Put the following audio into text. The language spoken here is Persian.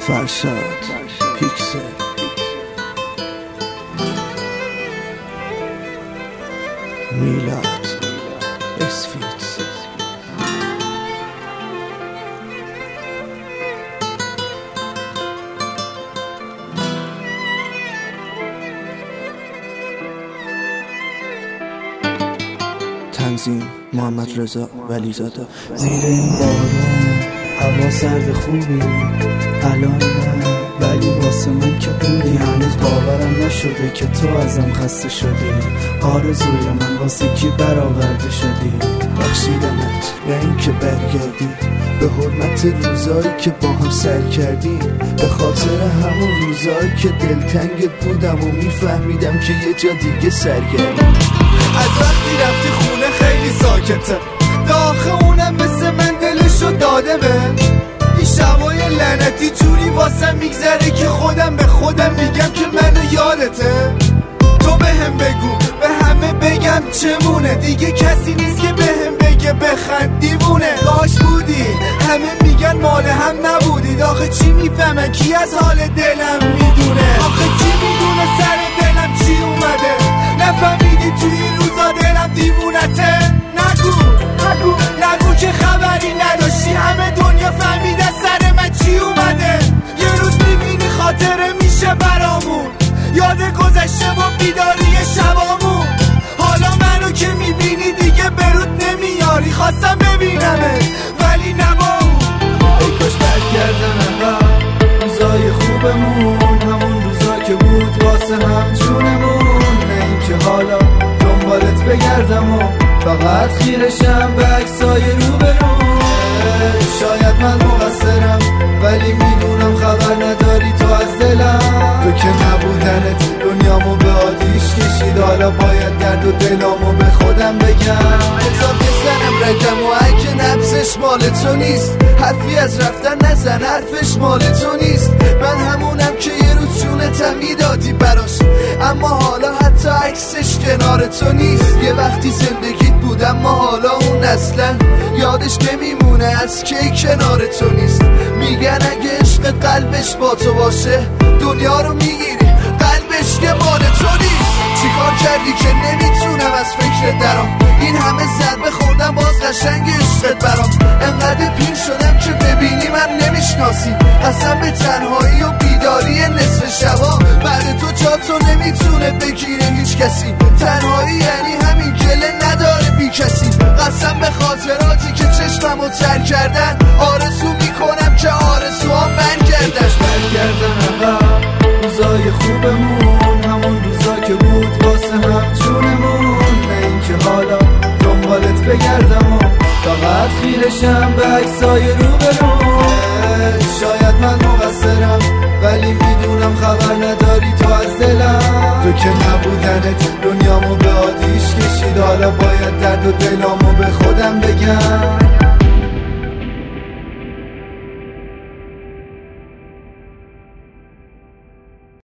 فرشاد پیکسل میلاد اسفیت تنظیم محمد رضا ولیزاده. زیر این بارون هوا سرد خوبی الان نه، ولی واسه من که بودی هنوز باورم نشده که تو ازم خسته شدی. آرزوی من واسه کی برآورده شدی؟ بخشیدمت نه این که برگردی، به حرمت روزایی که با هم سر کردیم، به خاطر همون روزایی که دلتنگت بودم و میفهمیدم که یه جا دیگه سرگردی. از وقتی رفتی خونه خیلی ساکته، داخل اونم مثل من دلشو داده به این شبای لعنتی جوری واسم میگذره که خودم به خودم میگم که منو یادته. تو به هم بگو به همه بگم چمونه، دیگه کسی نیست که به هم بگه بخند دیوونه. کاش بودی همه میگن مال هم نبودید، آخه چی میفهمن کی از حال دلم میدونه؟ آخه کی میدونه سر دلم چی اومده؟ نفهمیدی توی این روزا دلم دیوونته؟ نگو که خبری نداشتی، همه دنیا فهمید از سر من چی اومده. یه روز میبینی خاطره میشه برامون، یاد گذشته و بیداری شبامون. حالا منو که میبینی دیگه برود نمیاری، خواستم ببینمه ولی نباو. ای کاش برگردن عقب روزای خوبمون، همون روزا که بود واسه هم جونمون. نه این که حالا دنبالت بگردم و فقط خیرشم به عکسای روبرون. شاید من مقصرم ولی میدونم خبر نداری تو از دلم. تو که نبودنت دنیامو به آتیش کشید، حالا باید درد و دلامو به خودم بگم. حساب که زنم رگم و اگه نبزش مال تو نیست، حرفی از رفتن نزن حرفش مال تو نیست. من همونم که یه روز جونتم میدادی براش، اما حالا حتی عکسش کنار تو نیست. یه وقتی زندگیت بودم ما حالا اون اصلا یادش نمیمونه از کی کنار تو نیست. میگن اگه عشقت قلبش با تو باشه دنیا رو میگیری، قلبش که مال تو نیست. چیکار کردی که نمیتونم از فکر درام، این همه ضربه خوردم باز قشنگ عشقت برام. انقدر پیر شدم که ببینی من نمیشناسی، قسم به تنهایی و بیداری نصف شبا. بعد تو جا تو نمیتونه بگیره هیچ کسی، تنهایی یعنی همین گله نداره بی کسی. قسم به خاطراتی که چشممو تر کردن، آرزو میکنم که آرزوها برگردن. عقب روزای خوبمون، همون روزا که بود واسه هم جونمون. نه این که حالا دنبالت بگردم و فقط خیرشم به عکسای روبرون. شاید من مقصرم ولی میدونم خبر نداری تو از دلم. تو که نبودنت